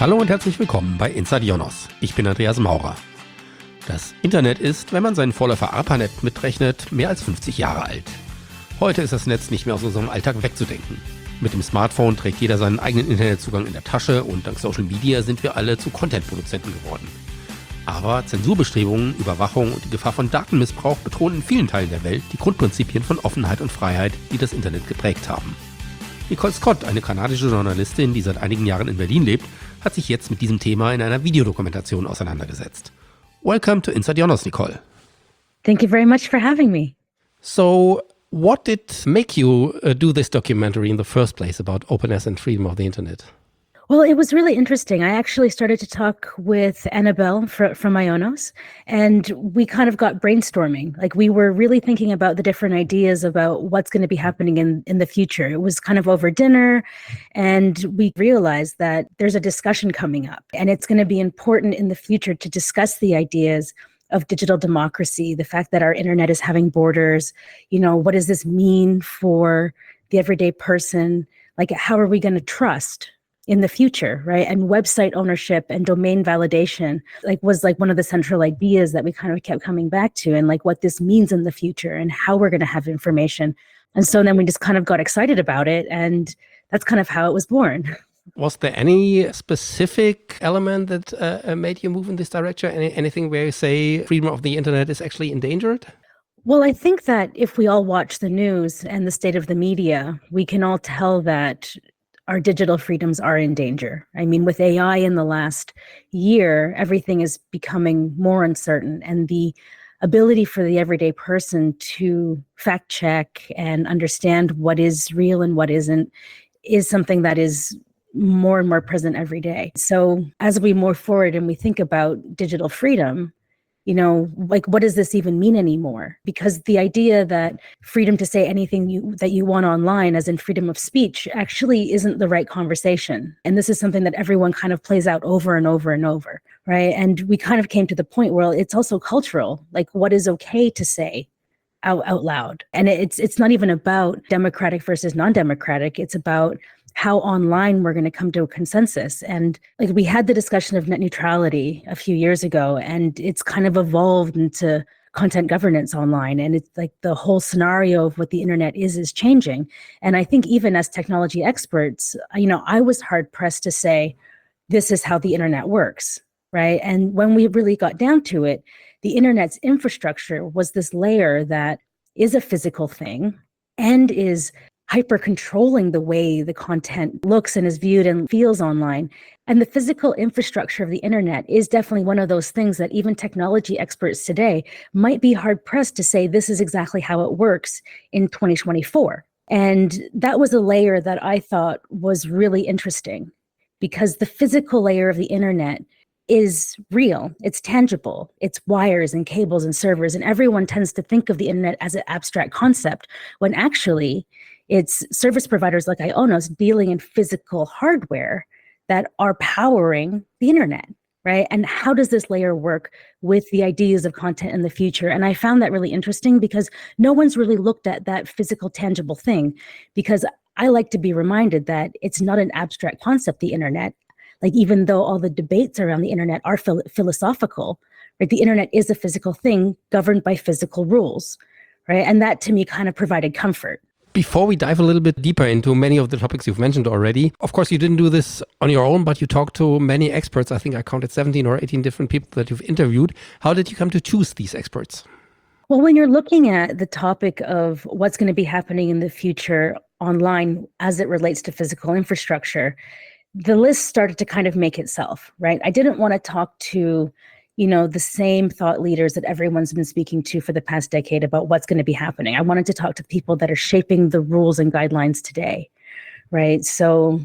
Hallo und herzlich willkommen bei Inside IONOS. Ich bin Andreas Maurer. Das Internet ist, wenn man seinen Vorläufer ARPANET mitrechnet, mehr als 50 Jahre alt. Heute ist das Netz nicht mehr aus unserem Alltag wegzudenken. Mit dem Smartphone trägt jeder seinen eigenen Internetzugang in der Tasche und dank Social Media sind wir alle zu Content-Produzenten geworden. Aber Zensurbestrebungen, Überwachung und die Gefahr von Datenmissbrauch bedrohen in vielen Teilen der Welt die Grundprinzipien von Offenheit und Freiheit, die das Internet geprägt haben. Nicole Scott, eine kanadische Journalistin, die seit einigen Jahren in Berlin lebt, hat sich jetzt mit diesem Thema in einer Videodokumentation auseinandergesetzt. Welcome to Inside IONOS, Nicole. Thank you very much for having me. So, what did make you do this documentary in the first place about openness and freedom of the internet? Well, it was really interesting. I actually started to talk with Annabelle from IONOS, and we kind of got brainstorming. Like, we were really thinking about the different ideas about what's going to be happening in the future. It was kind of over dinner, and we realized that there's a discussion coming up, and it's going to be important in the future to discuss the ideas of digital democracy, the fact that our internet is having borders. You know, what does this mean for the everyday person? Like, how are we going to trust in the future, right? And website ownership and domain validation was one of the central ideas that we kind of kept coming back to, and like what this means in the future and how we're going to have information. And so then we just kind of got excited about it, and that's kind of how it was born. Was there any specific element that made you move in this direction? Anything where you say freedom of the internet is actually endangered? Well, I think that if we all watch the news and the state of the media, we can all tell that our digital freedoms are in danger. I mean, with AI in the last year, everything is becoming more uncertain, and the ability for the everyday person to fact check and understand what is real and what isn't is something that is more and more present every day. So as we move forward and we think about digital freedom, you know, like, what does this even mean anymore? Because the idea that freedom to say anything that you want online, as in freedom of speech, actually isn't the right conversation. And this is something that everyone kind of plays out over and over and over, right? And we kind of came to the point where it's also cultural, like what is okay to say out loud. And it's not even about democratic versus non-democratic. It's about how online we're going to come to a consensus. And like, we had the discussion of net neutrality a few years ago, and it's kind of evolved into content governance online. And it's like the whole scenario of what the internet is changing. And I think even as technology experts, you know, I was hard pressed to say, this is how the internet works, right? And when we really got down to it, the internet's infrastructure was this layer that is a physical thing and is hyper controlling the way the content looks and is viewed and feels online. And the physical infrastructure of the internet is definitely one of those things that even technology experts today might be hard pressed to say this is exactly how it works in 2024. And that was a layer that I thought was really interesting, because the physical layer of the internet is real, it's tangible, it's wires and cables and servers, and everyone tends to think of the internet as an abstract concept, when actually it's service providers like IONOS dealing in physical hardware that are powering the internet, right? And how does this layer work with the ideas of content in the future? And I found that really interesting, because no one's really looked at that physical, tangible thing, because I like to be reminded that it's not an abstract concept, the internet. Like, even though all the debates around the internet are philosophical, right? The internet is a physical thing governed by physical rules, right? And that to me kind of provided comfort. Before we dive a little bit deeper into many of the topics you've mentioned already, of course, you didn't do this on your own, but you talked to many experts. I think I counted 17 or 18 different people that you've interviewed. How did you come to choose these experts? Well, when you're looking at the topic of what's going to be happening in the future online as it relates to physical infrastructure, the list started to kind of make itself, right? I didn't want to talk to, you know, the same thought leaders that everyone's been speaking to for the past decade about what's going to be happening. I wanted to talk to people that are shaping the rules and guidelines today, right? So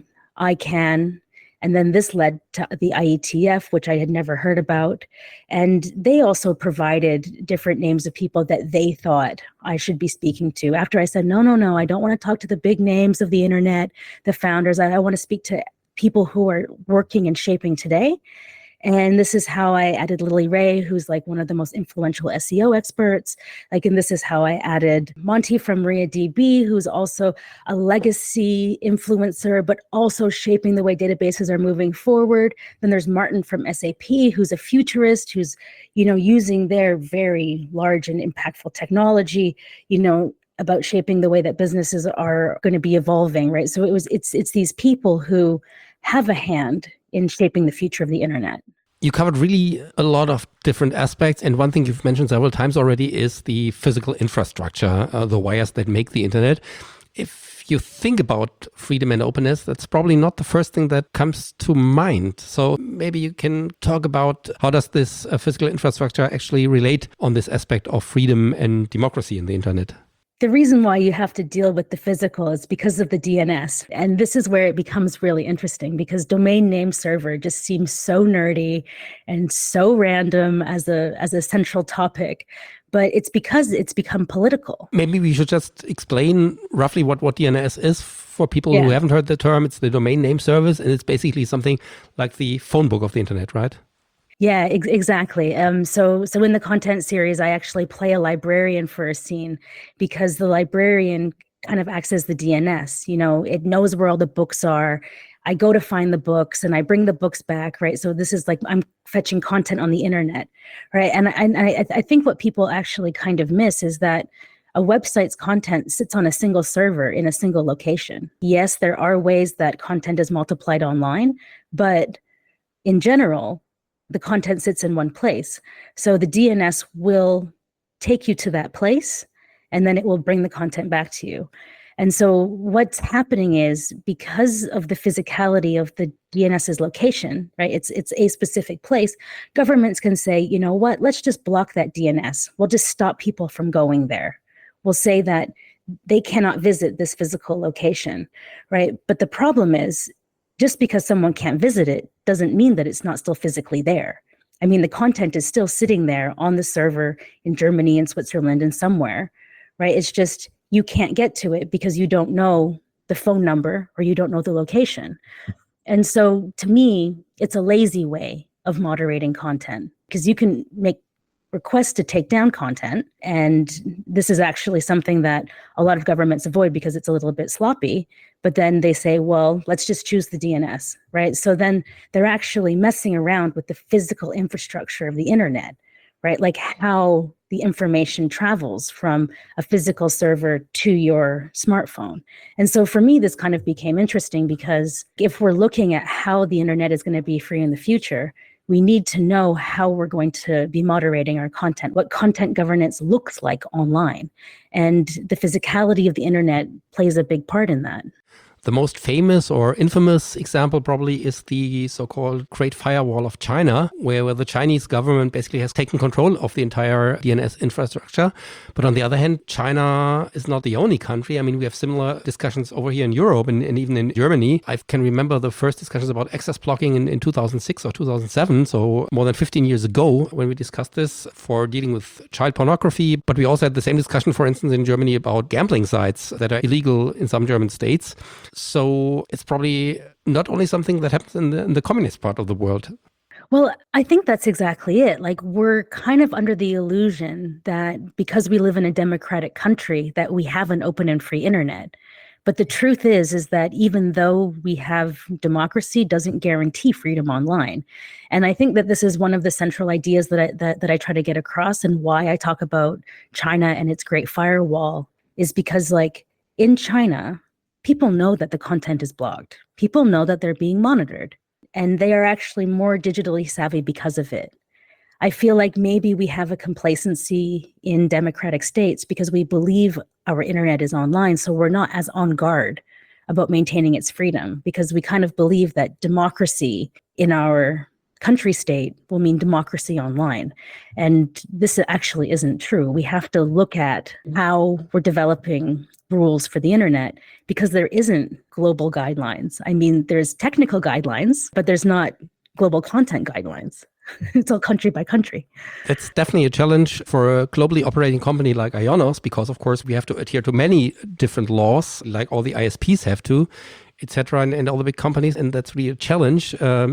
ICANN, and then this led to the IETF, which I had never heard about. And they also provided different names of people that they thought I should be speaking to. After I said, no, I don't want to talk to the big names of the internet, the founders. I want to speak to people who are working and shaping today. And this is how I added Lily Ray, who's like one of the most influential SEO experts. Like, and this is how I added Monty from MariaDB, who's also a legacy influencer, but also shaping the way databases are moving forward. Then there's Martin from SAP, who's a futurist, who's, using their very large and impactful technology, about shaping the way that businesses are going to be evolving, right? So it's these people who have a hand in shaping the future of the internet. You covered really a lot of different aspects. And one thing you've mentioned several times already is the physical infrastructure, the wires that make the internet. If you think about freedom and openness, that's probably not the first thing that comes to mind. So maybe you can talk about how does this physical infrastructure actually relate on this aspect of freedom and democracy in the internet? The reason why you have to deal with the physical is because of the DNS. And this is where it becomes really interesting, because domain name server just seems so nerdy and so random as a central topic. But it's because it's become political. Maybe we should just explain roughly what DNS is for people who haven't heard the term. It's the domain name service, and it's basically something like the phone book of the internet, right? Yeah, exactly. So in the content series, I actually play a librarian for a scene, because the librarian kind of acts as the DNS. It knows where all the books are. I go to find the books and I bring the books back, right? So this is like I'm fetching content on the internet, right? And I think what people actually kind of miss is that a website's content sits on a single server in a single location. Yes, there are ways that content is multiplied online, but in general, the content sits in one place. So the DNS will take you to that place, and then it will bring the content back to you. And so what's happening is, because of the physicality of the DNS's location, right? It's a specific place. Governments can say, you know what, let's just block that DNS. We'll just stop people from going there. We'll say that they cannot visit this physical location, right? But the problem is, just because someone can't visit it doesn't mean that it's not still physically there. I mean, the content is still sitting there on the server in Germany and Switzerland and somewhere, right? It's just you can't get to it because you don't know the phone number or you don't know the location. And so to me, it's a lazy way of moderating content, because you can make requests to take down content. And this is actually something that a lot of governments avoid because it's a little bit sloppy. But then they say, well, let's just choose the DNS, right? So then they're actually messing around with the physical infrastructure of the internet, right? Like how the information travels from a physical server to your smartphone. And so for me, this kind of became interesting, because if we're looking at how the internet is going to be free in the future, we need to know how we're going to be moderating our content, what content governance looks like online. And the physicality of the internet plays a big part in that. The most famous or infamous example probably is the so-called Great Firewall of China, where the Chinese government basically has taken control of the entire DNS infrastructure. But on the other hand, China is not the only country. I mean, we have similar discussions over here in Europe and even in Germany. I can remember the first discussions about access blocking in 2006 or 2007, so more than 15 years ago, when we discussed this for dealing with child pornography. But we also had the same discussion, for instance, in Germany about gambling sites that are illegal in some German states. So it's probably not only something that happens in the communist part of the world. Well, I think that's exactly it. Like, we're kind of under the illusion that because we live in a democratic country, that we have an open and free internet. But the truth is that even though we have democracy, doesn't guarantee freedom online. And I think that this is one of the central ideas that I try to get across, and why I talk about China and its Great Firewall is because, like, in China, people know that the content is blocked. People know that they're being monitored, and they are actually more digitally savvy because of it. I feel like maybe we have a complacency in democratic states because we believe our internet is online, so we're not as on guard about maintaining its freedom, because we kind of believe that democracy in our country state will mean democracy online. And this actually isn't true. We have to look at how we're developing rules for the internet, because there isn't global guidelines. I mean, there's technical guidelines, but there's not global content guidelines. It's all country by country. It's definitely a challenge for a globally operating company like IONOS, because of course we have to adhere to many different laws, like all the ISPs have to, etc., and all the big companies. And that's really a challenge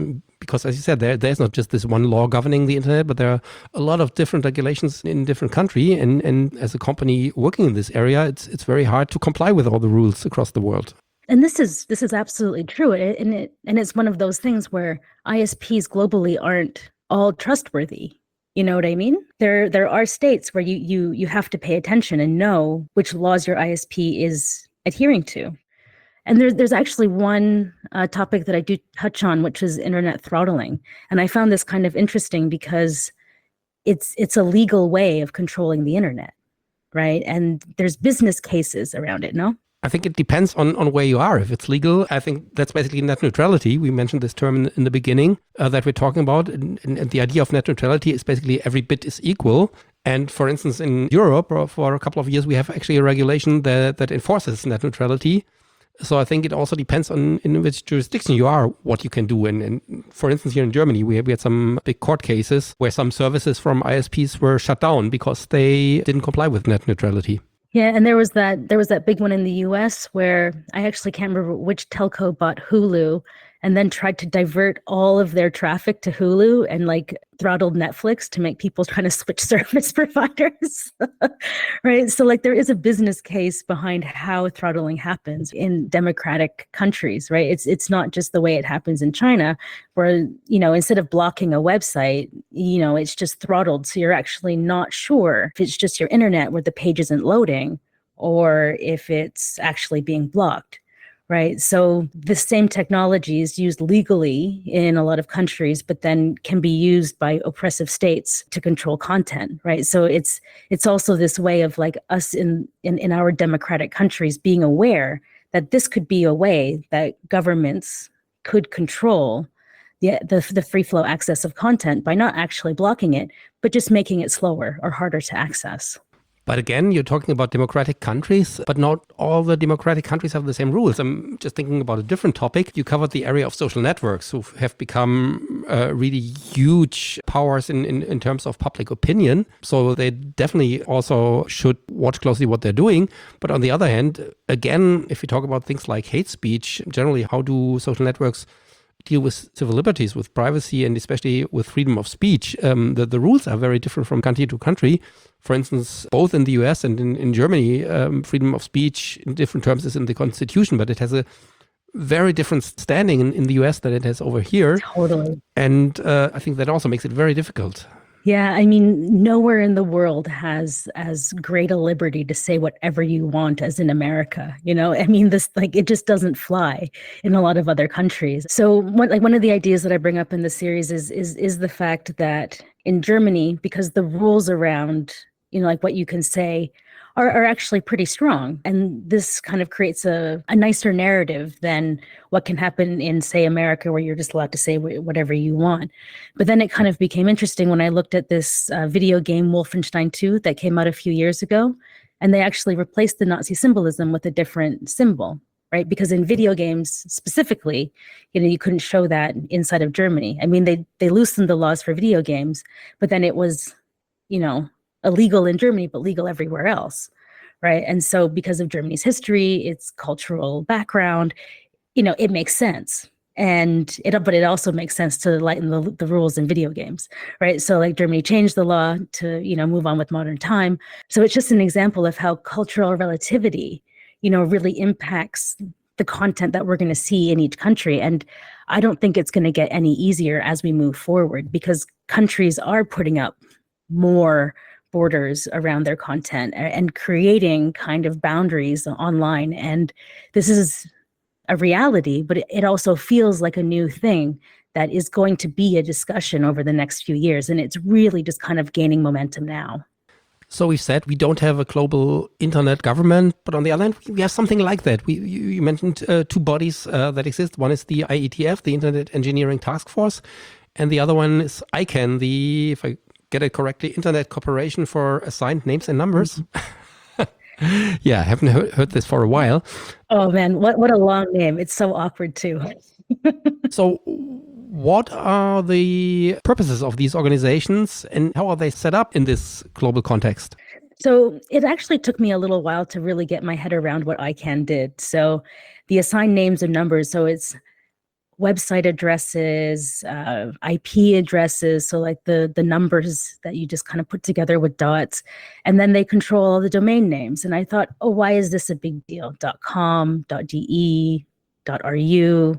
because as you said, there's not just this one law governing the internet, but there are a lot of different regulations in different country. And as a company working in this area, it's very hard to comply with all the rules across the world. And this is absolutely true. And it's one of those things where ISPs globally aren't all trustworthy. You know what I mean? There are states where you have to pay attention and know which laws your ISP is adhering to. And there's actually one topic that I do touch on, which is internet throttling. And I found this kind of interesting because it's a legal way of controlling the internet, right? And there's business cases around it, no? I think it depends on where you are. If it's legal, I think that's basically net neutrality. We mentioned this term in the beginning that we're talking about. And the idea of net neutrality is basically every bit is equal. And for instance, in Europe, for a couple of years, we have actually a regulation that enforces net neutrality. So I think it also depends on in which jurisdiction you are, what you can do. And for instance, here in Germany, we had some big court cases where some services from ISPs were shut down because they didn't comply with net neutrality. Yeah, and there was that big one in the US where I actually can't remember which telco bought Hulu and then tried to divert all of their traffic to Hulu and like throttled Netflix to make people trying to switch service providers. Right? So like there is a business case behind how throttling happens in democratic countries, right? It's not just the way it happens in China where, instead of blocking a website, it's just throttled. So you're actually not sure if it's just your internet where the page isn't loading or if it's actually being blocked. Right. So the same technology is used legally in a lot of countries, but then can be used by oppressive states to control content. Right. So it's also this way of like us in our democratic countries being aware that this could be a way that governments could control the free flow access of content by not actually blocking it, but just making it slower or harder to access. But again, you're talking about democratic countries, but not all the democratic countries have the same rules. I'm just thinking about a different topic. You covered the area of social networks who have become really huge powers in terms of public opinion. So they definitely also should watch closely what they're doing. But on the other hand, again, if you talk about things like hate speech, generally, how do social networks deal with civil liberties, with privacy, and especially with freedom of speech? The rules are very different from country to country. For instance, both in the US and in Germany, freedom of speech in different terms is in the Constitution, but it has a very different standing in the US than it has over here. Totally. And I think that also makes it very difficult. Yeah, I mean, nowhere in the world has as great a liberty to say whatever you want as in America. I mean, this it just doesn't fly in a lot of other countries. So one of the ideas that I bring up in the series is the fact that in Germany, because the rules around what you can say are actually pretty strong. And this kind of creates a nicer narrative than what can happen in, say, America, where you're just allowed to say whatever you want. But then it kind of became interesting when I looked at this video game, Wolfenstein 2, that came out a few years ago. And they actually replaced the Nazi symbolism with a different symbol, right? Because in video games specifically, you couldn't show that inside of Germany. I mean, they loosened the laws for video games, but then it was, illegal in Germany, but legal everywhere else, right? And so because of Germany's history, its cultural background, it makes sense. But it also makes sense to lighten the rules in video games, right? So like Germany changed the law to, move on with modern time. So it's just an example of how cultural relativity, really impacts the content that we're going to see in each country. And I don't think it's going to get any easier as we move forward because countries are putting up more borders around their content and creating kind of boundaries online. And this is a reality, but it also feels like a new thing that is going to be a discussion over the next few years. And it's really just kind of gaining momentum now. So we've said we don't have a global internet government, but on the other hand, we have something like that. You mentioned two bodies that exist. One is the IETF, the Internet Engineering Task Force, and the other one is ICANN, if I get it correctly, Internet Corporation for Assigned Names and Numbers. Mm-hmm. Yeah, I haven't heard this for a while. Oh man, what a long name. It's so awkward too. So what are the purposes of these organizations and how are they set up in this global context? So it actually took me a little while to really get my head around what ICANN did. So the Assigned Names and Numbers, so it's website addresses, IP addresses, so like the numbers that you just kind of put together with dots, and then they control all the domain names. And I thought, oh, why is this a big deal? .com, .de, .ru,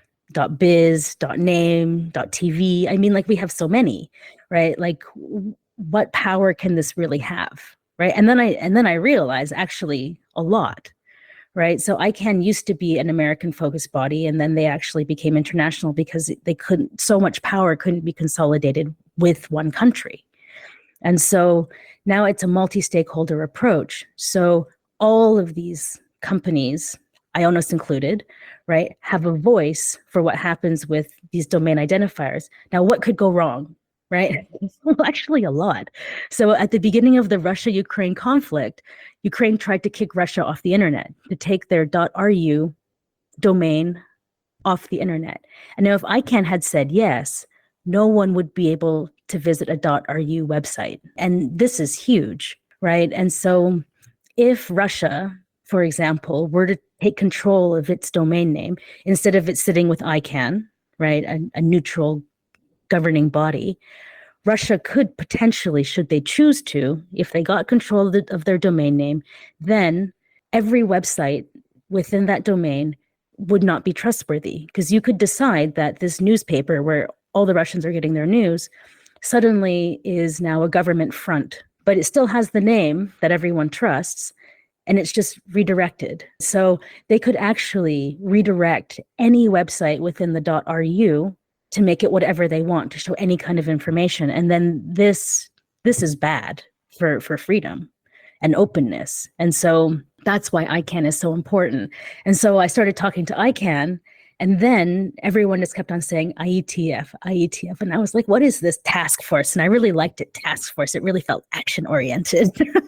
.biz, .name, .tv. I mean, like we have so many, right? Like, what power can this really have, right? And then I realized actually a lot. Right. So ICANN used to be an American focused body, and then they actually became international because so much power couldn't be consolidated with one country. And so now it's a multi-stakeholder approach. So all of these companies, Ionos included, right, have a voice for what happens with these domain identifiers. Now, what could go wrong? Right? Well, actually a lot. So at the beginning of the Russia-Ukraine conflict, Ukraine tried to kick Russia off the internet, to take their .ru domain off the internet. And now if ICANN had said yes, no one would be able to visit a .ru website. And this is huge, right? And so if Russia, for example, were to take control of its domain name, instead of it sitting with ICANN, right, a neutral governing body, Russia could potentially, should they choose to, if they got control of their domain name, then every website within that domain would not be trustworthy, because you could decide that this newspaper where all the Russians are getting their news suddenly is now a government front, but it still has the name that everyone trusts, and it's just redirected. So they could actually redirect any website within the .ru to make it whatever they want, to show any kind of information. And then this is bad for freedom and openness. And so that's why ICANN is so important. And so I started talking to ICANN, and then everyone just kept on saying IETF, IETF. And I was like, what is this task force? And I really liked it, task force. It really felt action oriented.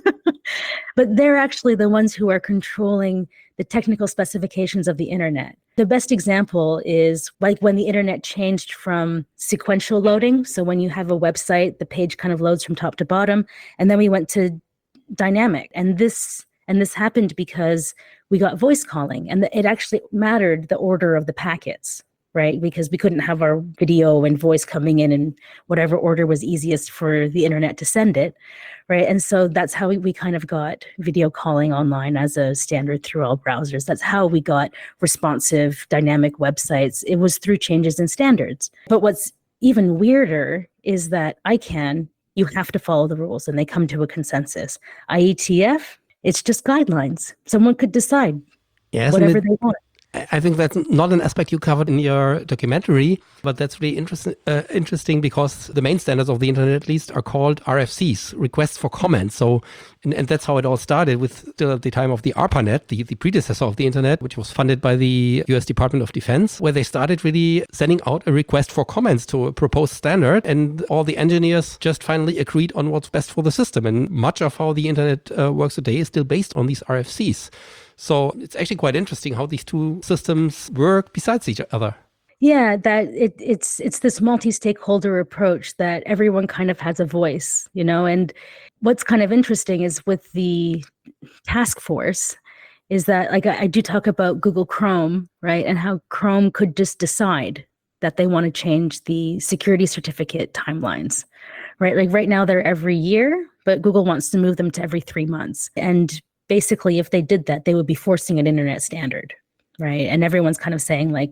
But they're actually the ones who are controlling the technical specifications of the internet. The best example is like when the internet changed from sequential loading. So when you have a website, the page kind of loads from top to bottom, and then we went to dynamic. And this happened because we got voice calling, and it actually mattered the order of the packets, right? Because we couldn't have our video and voice coming in whatever order was easiest for the internet to send it, right? And so that's how we kind of got video calling online as a standard through all browsers. That's how we got responsive dynamic websites. It was through changes in standards. But what's even weirder is that ICANN, you have to follow the rules, and they come to a consensus. IETF, it's just guidelines. Someone could decide whatever they want. I think that's not an aspect you covered in your documentary, but that's really interesting because the main standards of the internet, at least, are called RFCs, requests for comments. So, and that's how it all started with still at the time of the ARPANET, the predecessor of the internet, which was funded by the US Department of Defense, where they started really sending out a request for comments to a proposed standard. And all the engineers just finally agreed on what's best for the system. And much of how the internet works today is still based on these RFCs. So it's actually quite interesting how these two systems work besides each other. Yeah, that it's this multi-stakeholder approach that everyone kind of has a voice, and what's kind of interesting is with the task force is that, like, I do talk about Google Chrome, right? And how Chrome could just decide that they want to change the security certificate timelines, right? Like right now they're every year, but Google wants to move them to every 3 months. And basically, if they did that, they would be forcing an internet standard, right? And everyone's kind of saying like,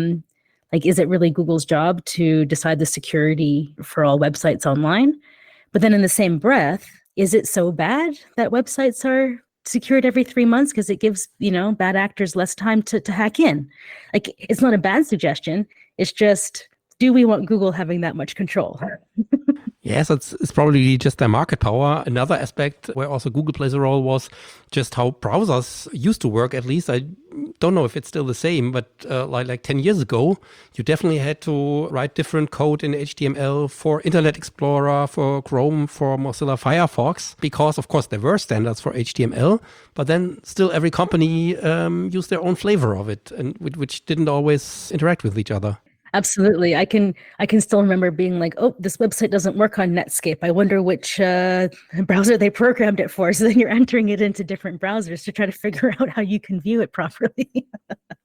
is it really Google's job to decide the security for all websites online? But then in the same breath, is it so bad that websites are secured every 3 months because it gives, bad actors less time to hack in? Like, it's not a bad suggestion. It's just, do we want Google having that much control? Yes, it's probably just their market power. Another aspect where also Google plays a role was just how browsers used to work, at least. I don't know if it's still the same, but like 10 years ago, you definitely had to write different code in HTML for Internet Explorer, for Chrome, for Mozilla Firefox, because, of course, there were standards for HTML, but then still every company used their own flavor of it, and which didn't always interact with each other. Absolutely. I can still remember being like, oh, this website doesn't work on Netscape. I wonder which browser they programmed it for. So then you're entering it into different browsers to try to figure out how you can view it properly.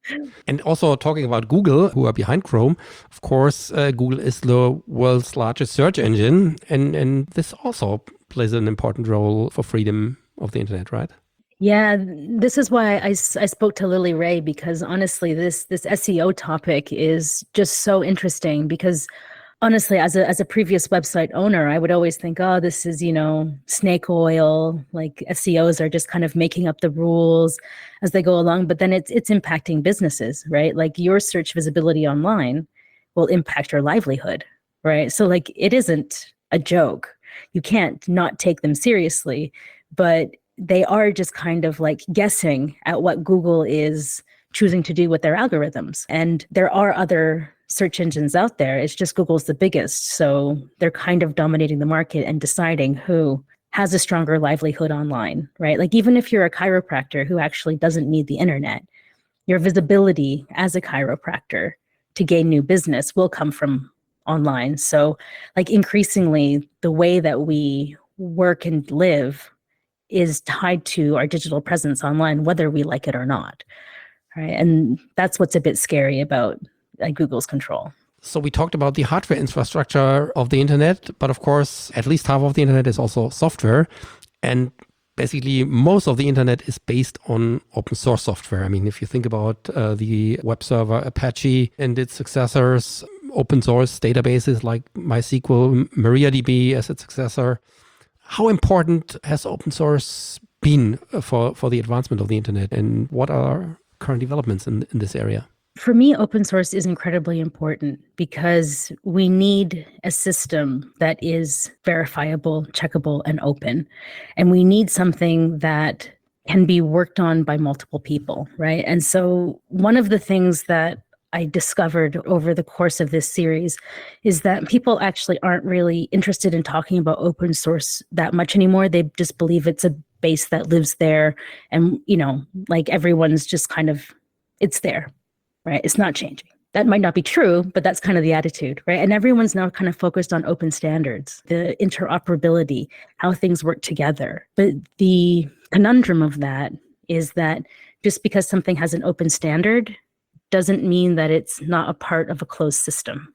And also talking about Google, who are behind Chrome, of course, Google is the world's largest search engine. And this also plays an important role for freedom of the internet, right? Yeah, this is why I spoke to Lily Ray, because honestly, this SEO topic is just so interesting because honestly, as a previous website owner, I would always think, oh, this is, snake oil, like SEOs are just kind of making up the rules as they go along, but then it's impacting businesses, right? Like your search visibility online will impact your livelihood, right? So like it isn't a joke. You can't not take them seriously, but they are just kind of like guessing at what Google is choosing to do with their algorithms. And there are other search engines out there. It's just Google's the biggest. So they're kind of dominating the market and deciding who has a stronger livelihood online, right? Like even if you're a chiropractor who actually doesn't need the internet, your visibility as a chiropractor to gain new business will come from online. So like increasingly the way that we work and live is tied to our digital presence online, whether we like it or not. Right. And that's what's a bit scary about Google's control. So we talked about the hardware infrastructure of the internet, but of course, at least half of the internet is also software. And basically, most of the internet is based on open source software. I mean, if you think about the web server Apache and its successors, open source databases like MySQL, MariaDB as its successor, how important has open source been for the advancement of the internet, and what are current developments in this area? For me, open source is incredibly important because we need a system that is verifiable, checkable, and open. And we need something that can be worked on by multiple people, right? And so one of the things that I discovered over the course of this series is that people actually aren't really interested in talking about open source that much anymore. They just believe it's a base that lives there. And, like everyone's just kind of, it's there, right? It's not changing. That might not be true, but that's kind of the attitude, right? And everyone's now kind of focused on open standards, the interoperability, how things work together. But the conundrum of that is that just because something has an open standard doesn't mean that it's not a part of a closed system,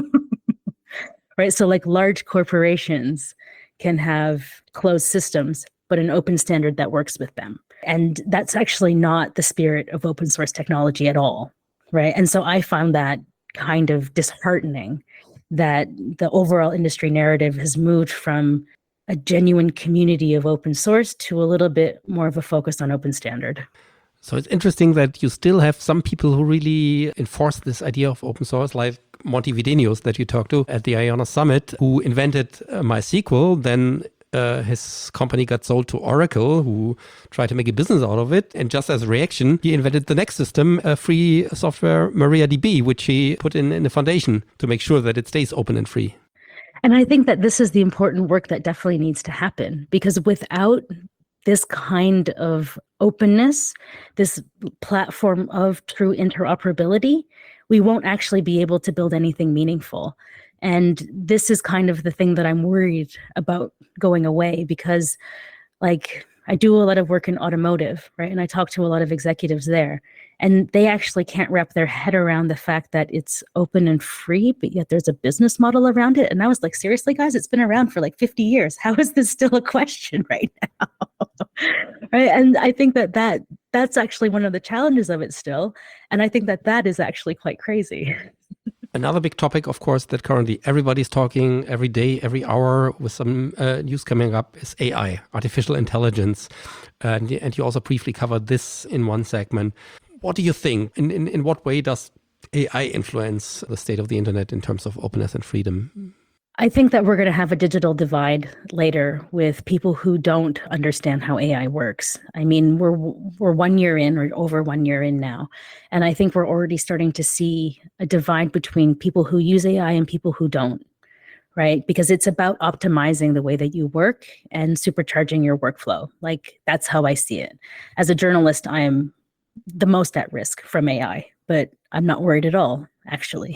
right? So like large corporations can have closed systems, but an open standard that works with them. And that's actually not the spirit of open source technology at all, right? And so I found that kind of disheartening that the overall industry narrative has moved from a genuine community of open source to a little bit more of a focus on open standard. So it's interesting that you still have some people who really enforce this idea of open source, like Monty Videnius that you talked to at the IONOS Summit, who invented MySQL. Then his company got sold to Oracle, who tried to make a business out of it. And just as a reaction, he invented the next system, free software MariaDB, which he put in the foundation to make sure that it stays open and free. And I think that this is the important work that definitely needs to happen, because without this kind of openness, this platform of true interoperability, we won't actually be able to build anything meaningful. And this is kind of the thing that I'm worried about going away, because like I do a lot of work in automotive, right? And I talk to a lot of executives there, and they actually can't wrap their head around the fact that it's open and free, but yet there's a business model around it. And I was like, seriously, guys, it's been around for like 50 years. How is this still a question right now? Right. And I think that's actually one of the challenges of it still. And I think that is actually quite crazy. Another big topic, of course, that currently everybody's talking every day, every hour with some news coming up is AI, artificial intelligence. And you also briefly covered this in one segment. What do you think? In what way does AI influence the state of the internet in terms of openness and freedom? I think that we're going to have a digital divide later with people who don't understand how AI works. I mean, we're 1 year in, or over 1 year in now, and I think we're already starting to see a divide between people who use AI and people who don't, right? Because it's about optimizing the way that you work and supercharging your workflow. Like, that's how I see it. As a journalist, I am the most at risk from AI, but I'm not worried at all, actually.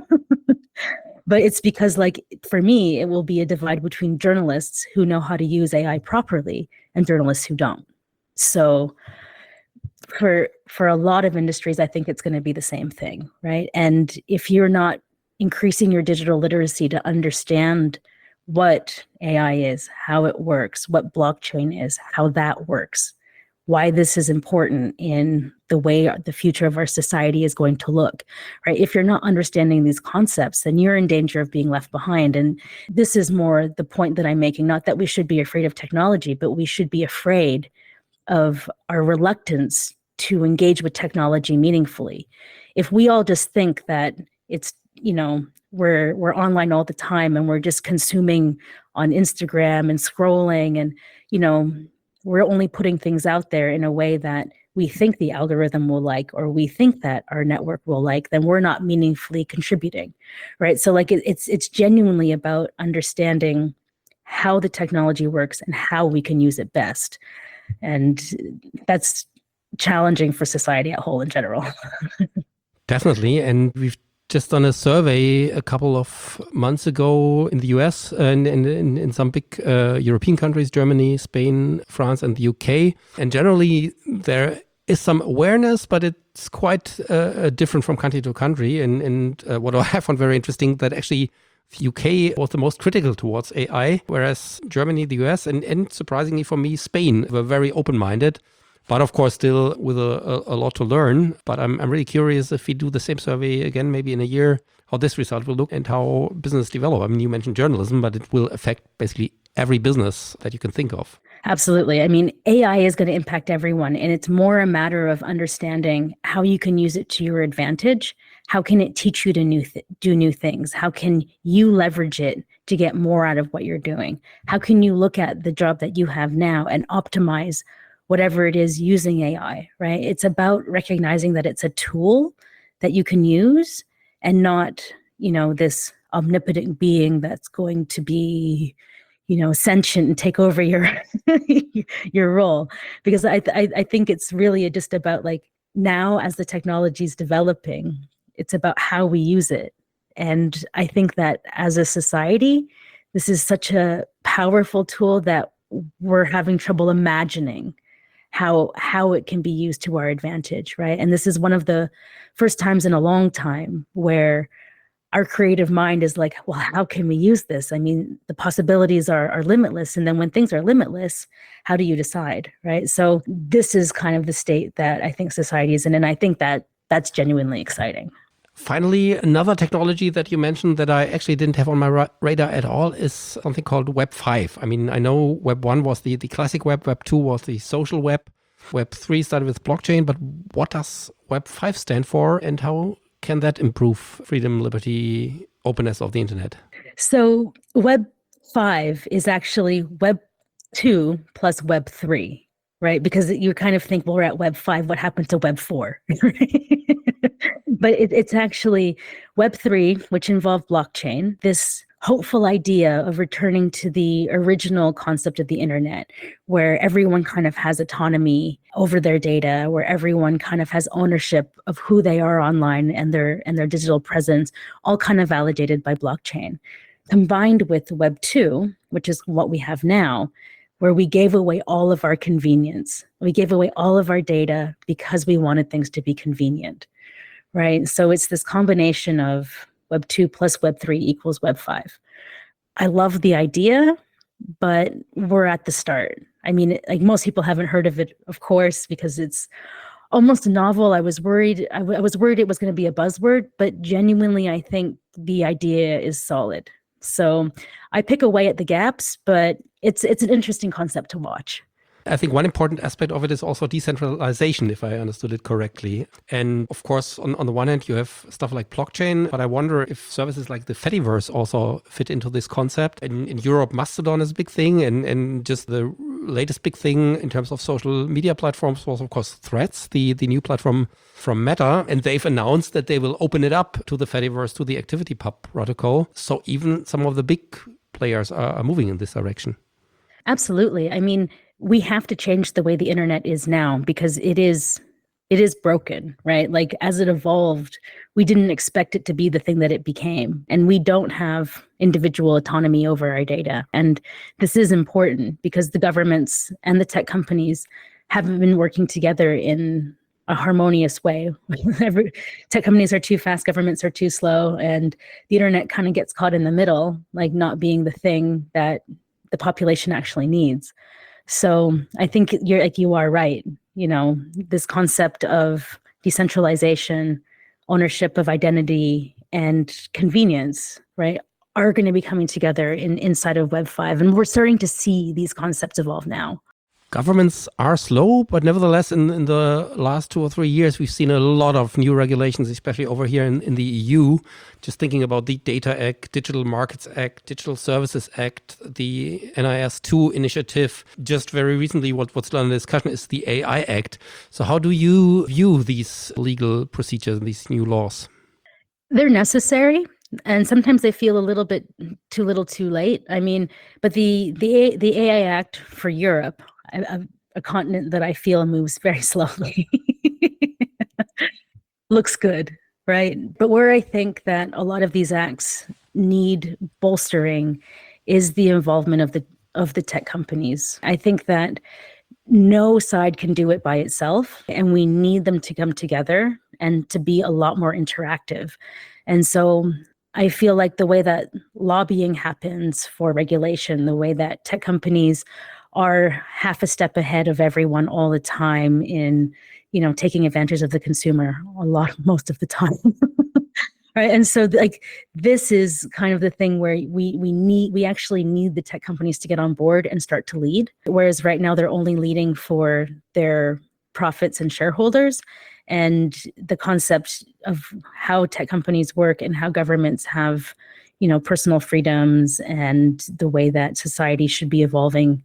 But it's because, like, for me, it will be a divide between journalists who know how to use AI properly and journalists who don't. So for a lot of industries, I think it's going to be the same thing, right? And if you're not increasing your digital literacy to understand what AI is, how it works, what blockchain is, how that works, why this is important in the way the future of our society is going to look, right? If you're not understanding these concepts, then you're in danger of being left behind. And this is more the point that I'm making, not that we should be afraid of technology, but we should be afraid of our reluctance to engage with technology meaningfully. If we all just think that it's, we're online all the time and we're just consuming on Instagram and scrolling and, we're only putting things out there in a way that we think the algorithm will like, or we think that our network will like, then we're not meaningfully contributing, right? So like it's genuinely about understanding how the technology works and how we can use it best. And that's challenging for society at whole in general. Definitely. And we've just done a survey a couple of months ago in the US and in some big European countries, Germany, Spain, France, and the UK. And generally, there is some awareness, but it's quite different from country to country. And what I found very interesting, that actually the UK was the most critical towards AI, whereas Germany, the US, and surprisingly for me, Spain were very open-minded. But of course, still with a lot to learn. But I'm really curious if we do the same survey again, maybe in a year, how this result will look and how business develop. I mean, you mentioned journalism, but it will affect basically every business that you can think of. Absolutely. I mean, AI is going to impact everyone, and it's more a matter of understanding how you can use it to your advantage. How can it teach you to do new things? How can you leverage it to get more out of what you're doing? How can you look at the job that you have now and optimize whatever it is using AI, right? It's about recognizing that it's a tool that you can use and not, this omnipotent being that's going to be, sentient and take over your your role. Because I think it's really just about like now as the technology is developing, it's about how we use it. And I think that as a society, this is such a powerful tool that we're having trouble imagining how it can be used to our advantage, right? And this is one of the first times in a long time where our creative mind is like, well, how can we use this? I mean, the possibilities are limitless. And then when things are limitless, how do you decide, right? So this is kind of the state that I think society is in. And I think that that's genuinely exciting. Finally, another technology that you mentioned that I actually didn't have on my radar at all is something called Web 5. I mean, I know Web 1 was the classic web, Web 2 was the social web, Web 3 started with blockchain, but what does Web 5 stand for and how can that improve freedom, liberty, openness of the internet? So Web 5 is actually Web 2 plus Web 3. Right? Because you kind of think, well, we're at Web 5, what happened to Web 4? But it's actually Web 3, which involved blockchain, this hopeful idea of returning to the original concept of the internet, where everyone kind of has autonomy over their data, where everyone kind of has ownership of who they are online and their digital presence, all kind of validated by blockchain. Combined with Web 2, which is what we have now, where we gave away all of our convenience. We gave away all of our data because we wanted things to be convenient, right? So it's this combination of Web 2 plus Web 3 equals Web 5. I love the idea, but we're at the start. I mean, like most people haven't heard of it, of course, because it's almost novel. I was worried. I was worried it was going to be a buzzword, but genuinely, I think the idea is solid. So I pick away at the gaps, but it's an interesting concept to watch. I think one important aspect of it is also decentralization, if I understood it correctly. And of course, on the one hand, you have stuff like blockchain, but I wonder if services like the Fediverse also fit into this concept. In Europe, Mastodon is a big thing, and just the latest big thing in terms of social media platforms was, of course, Threads, the new platform from Meta. And they've announced that they will open it up to the Fediverse, to the ActivityPub protocol. So even some of the big players are moving in this direction. Absolutely. I mean, we have to change the way the internet is now because it is broken, right? Like as it evolved, we didn't expect it to be the thing that it became. And we don't have individual autonomy over our data. And this is important because the governments and the tech companies haven't been working together in a harmonious way. Tech companies are too fast, governments are too slow, and the internet kind of gets caught in the middle, like not being the thing that the population actually needs. So I think you are right. This concept of decentralization, ownership of identity, and convenience, right, are going to be coming together inside of Web 5. And we're starting to see these concepts evolve now. Governments are slow, but nevertheless, in the last 2 or 3 years, we've seen a lot of new regulations, especially over here in the EU. Just thinking about the Data Act, Digital Markets Act, Digital Services Act, the NIS2 initiative. Just very recently, what's still in discussion is the AI Act. So how do you view these legal procedures, these new laws? They're necessary. And sometimes they feel a little bit too little too late. I mean, but the AI Act for Europe, a continent that I feel moves very slowly, looks good, right? But where I think that a lot of these acts need bolstering is the involvement of the tech companies. I think that no side can do it by itself, and we need them to come together and to be a lot more interactive. And so I feel like the way that lobbying happens for regulation, the way that tech companies are half a step ahead of everyone all the time in, taking advantage of the consumer most of the time. Right. And so this is kind of the thing where we actually need the tech companies to get on board and start to lead. Whereas right now they're only leading for their profits and shareholders. And the concept of how tech companies work and how governments have, personal freedoms and the way that society should be evolving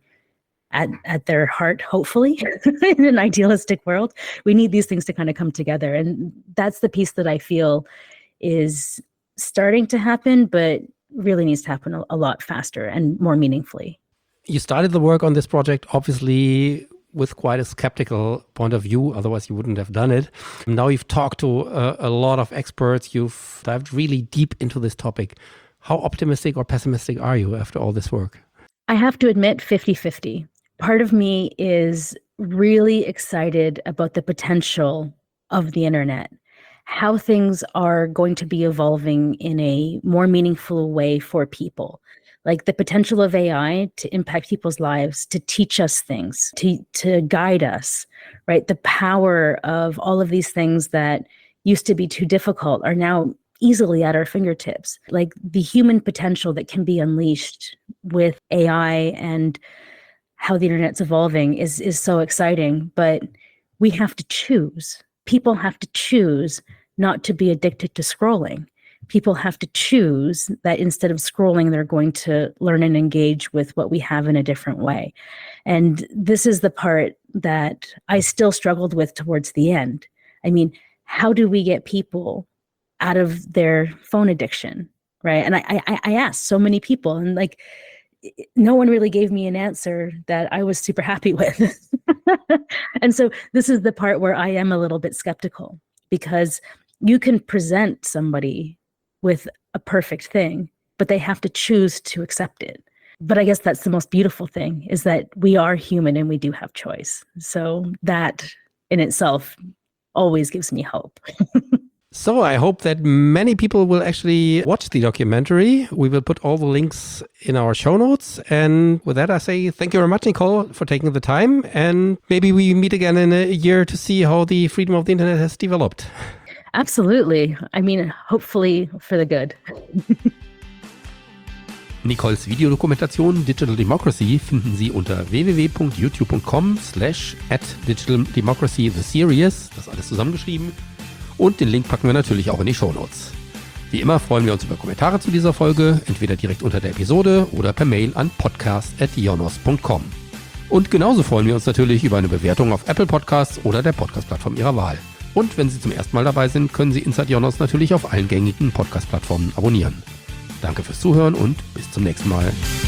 at their heart, hopefully, in an idealistic world, we need these things to kind of come together. And that's the piece that I feel is starting to happen, but really needs to happen a lot faster and more meaningfully. You started the work on this project, obviously, with quite a skeptical point of view, otherwise you wouldn't have done it. Now you've talked to a lot of experts, you've dived really deep into this topic. How optimistic or pessimistic are you after all this work? I have to admit 50-50. Part of me is really excited about the potential of the internet, how things are going to be evolving in a more meaningful way for people. Like the potential of AI to impact people's lives, to teach us things, to guide us, right? The power of all of these things that used to be too difficult are now easily at our fingertips. Like the human potential that can be unleashed with AI and how the internet's evolving is so exciting, but we have to choose. People have to choose not to be addicted to scrolling. People have to choose that instead of scrolling, they're going to learn and engage with what we have in a different way. And this is the part that I still struggled with towards the end. I mean, how do we get people out of their phone addiction, right? And I asked so many people, and no one really gave me an answer that I was super happy with. And so this is the part where I am a little bit skeptical, because you can present somebody with a perfect thing, but they have to choose to accept it. But I guess that's the most beautiful thing, is that we are human and we do have choice. So that in itself always gives me hope. So I hope that many people will actually watch the documentary. We will put all the links in our show notes. And with that, I say thank you very much, Nicole, for taking the time. And maybe we meet again in a year to see how the freedom of the internet has developed. Absolutely. I mean, hopefully for the good. Nicoles Videodokumentation Digital Democracy finden Sie unter www.youtube.com/@digitaldemocracy_the-series, das alles zusammengeschrieben. Und den Link packen wir natürlich auch in die Shownotes. Wie immer freuen wir uns über Kommentare zu dieser Folge, entweder direkt unter der Episode oder per Mail an podcast@ionos.com. Und genauso freuen wir uns natürlich über eine Bewertung auf Apple Podcasts oder der Podcast-Plattform Ihrer Wahl. Und wenn Sie zum ersten Mal dabei sind, können Sie Inside Ionos natürlich auf allen gängigen Podcast-Plattformen abonnieren. Danke fürs Zuhören und bis zum nächsten Mal.